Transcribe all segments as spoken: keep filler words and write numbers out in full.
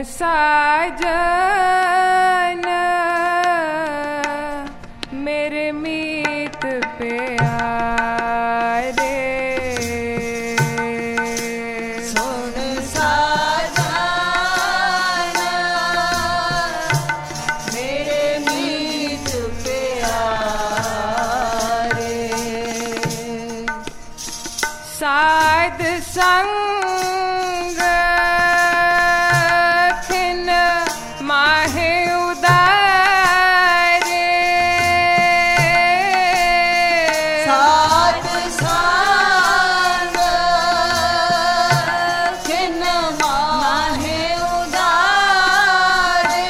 साजन मेरे मीत प्यारे सुन साजन मेरे मीत प्यारे साध संग माहे उदारे साध संग खिन माहे उदारे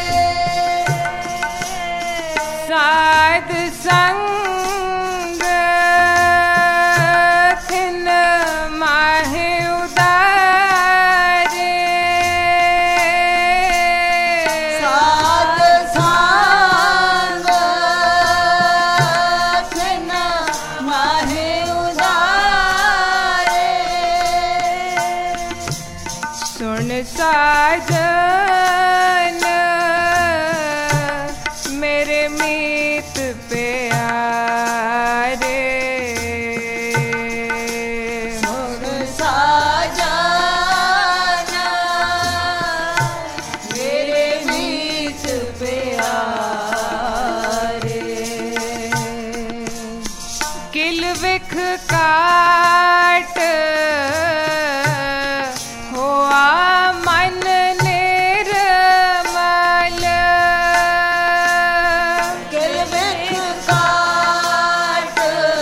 साध संग खिन माहे उदारे साध संग खिन माहे उदारे सुन साजन मेरे मीत प्यारे सुन साजन मेरे मीत प्यारे किल विख काट होआ मन निर्मल किल बिख काट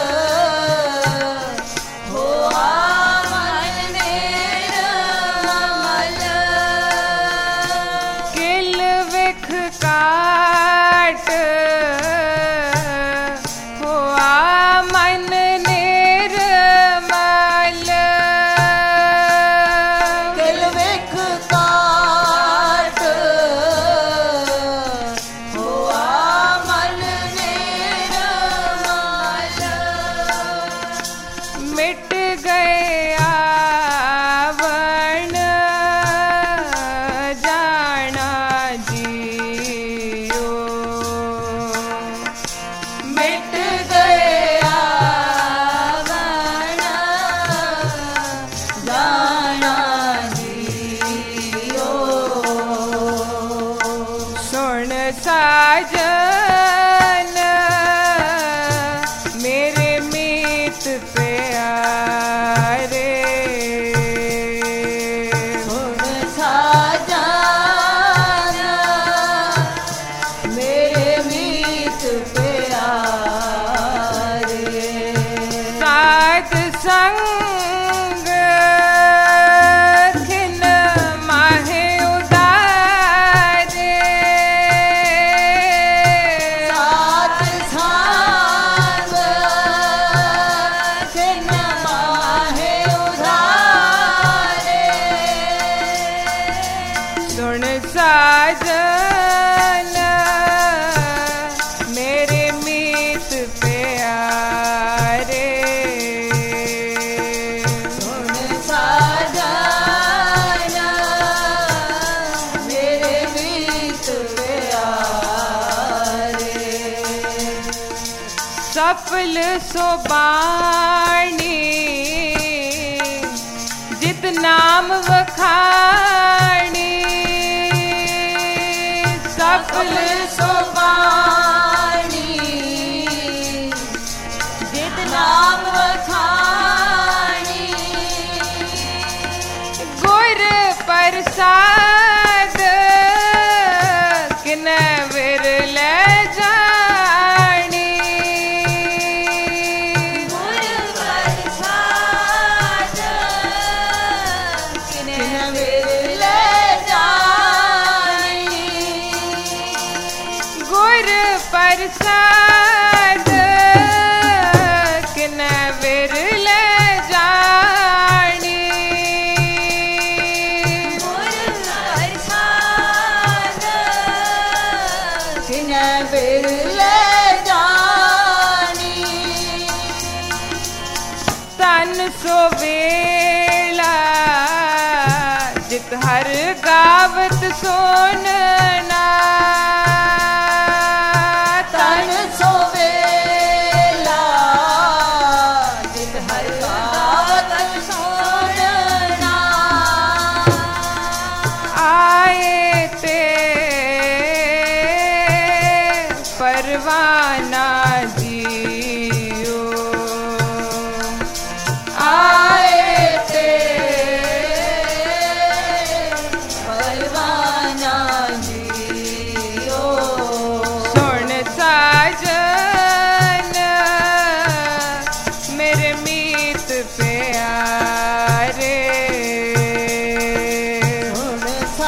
होआ मन निर्मल किल विख काट होआ मन निर्मल किल बिख काट होआ मन निर्मल मिट गया वर्ण जाना जियो मिट गया वन जाना जियो सुन साजन मेरे मीत प्यारे सुन साजन मेरे मीत प्यारे साध संग खिन माहे उदारे साथ संग खिन माहे उधारे सुन साजन मेरे मीत प्यारे सुन साजन मेरे मीत प्यारे सफल सोबाणी जित नाम वखाणी सफल सोपानी जित नाम वखानी गुर प्रसाद किन विरल जानी गुर प्रसाद किन विरल जानी गुर प्रसाद किन विरल जानी गुर प्रसाद किन विरल जानी तन सो वेला जित हर गावत सोनना तन सोवेला जित हर गावत सोनना आए ते परवाना जियो आए ते परवाना जियो सुन साजन मेरे मीत प्यारे सुन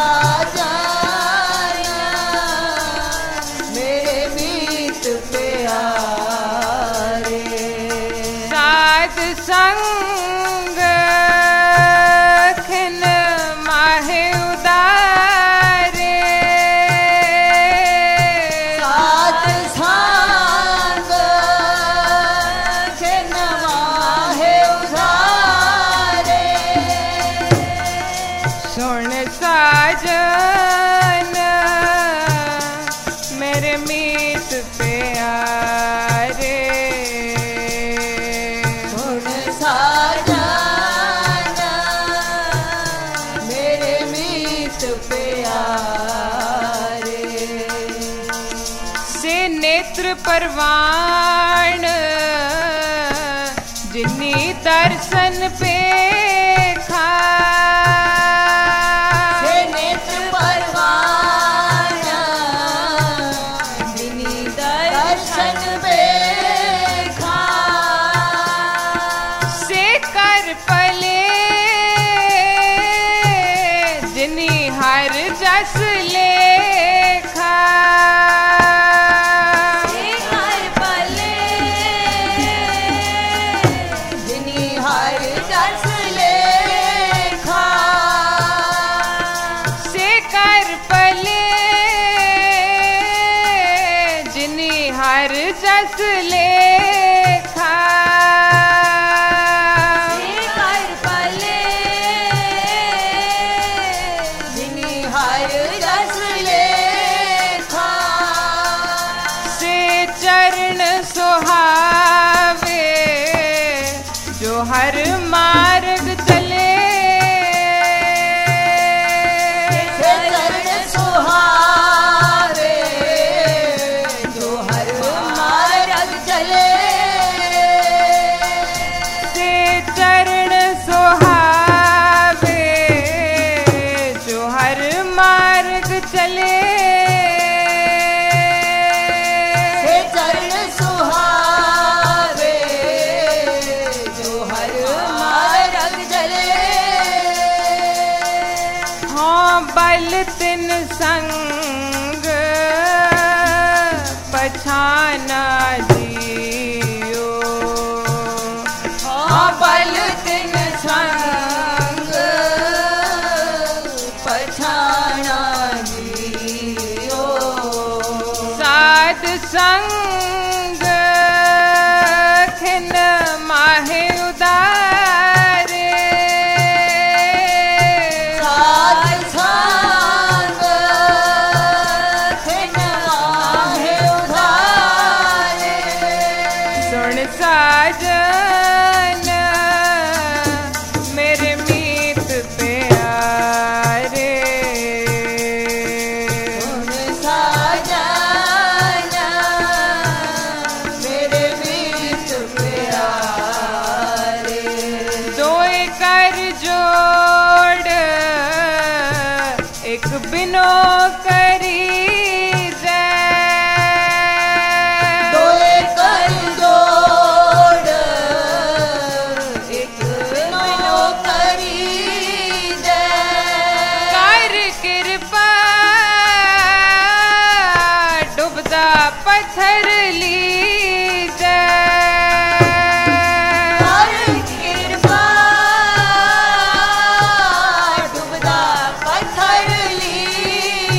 साजना मेरे मीत प्यारे साध संग खिन माहे उदारे सात सांग खिनवा है उधारे सुन साजन मेरे मीत प्यारे सुन साजना मेरे मीत प्यारे से नेत्र परवान जिन्नी दर्शन पे खा से नेत्र परवाना जिनी दर्शन देखा से कर पले जिन्नी हर जस लेखा हर पले जिनी हर जस लेखा से कर पले जिन्नी हर जस लेखा हर पले जिनी हर जस लेखा से चरण सुहावे जो हर मार्ग चले चरण सुहावे जो हर मार्ग चले से चरण सुहावे जो हर मार्ग चले से चरण सुहावे जो हर मार्ग चले हाँ बल तिन संग पछाना जियो हाँ बल तिन संग पछाना जियो साध संग खिन माहे उदारे साध संग खिनवा है उधारे सुन साजन मेरे मीत प्यारे सुन साजना मेरे मीत प्यारे दोए कर जोड़ एक बिनो करी जय दोए कर जोड़ एक बिनो करी दे कर कृपा डूबदा पत्थर ली कर कृपा डूबदा पत्थर ली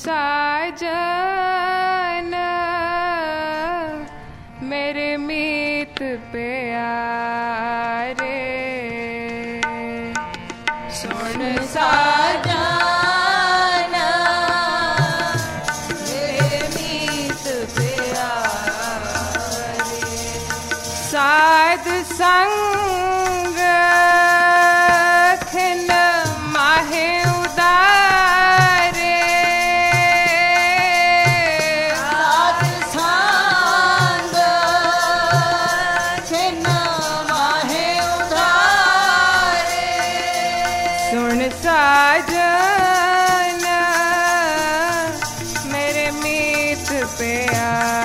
साजन मेरे मीत प्यारे सुन साजन मेरे मीत प्यारे साध संग खिन माहे उदारे साध संग खिन माहे उदारे सुन साजन मेरे मीत प्यारे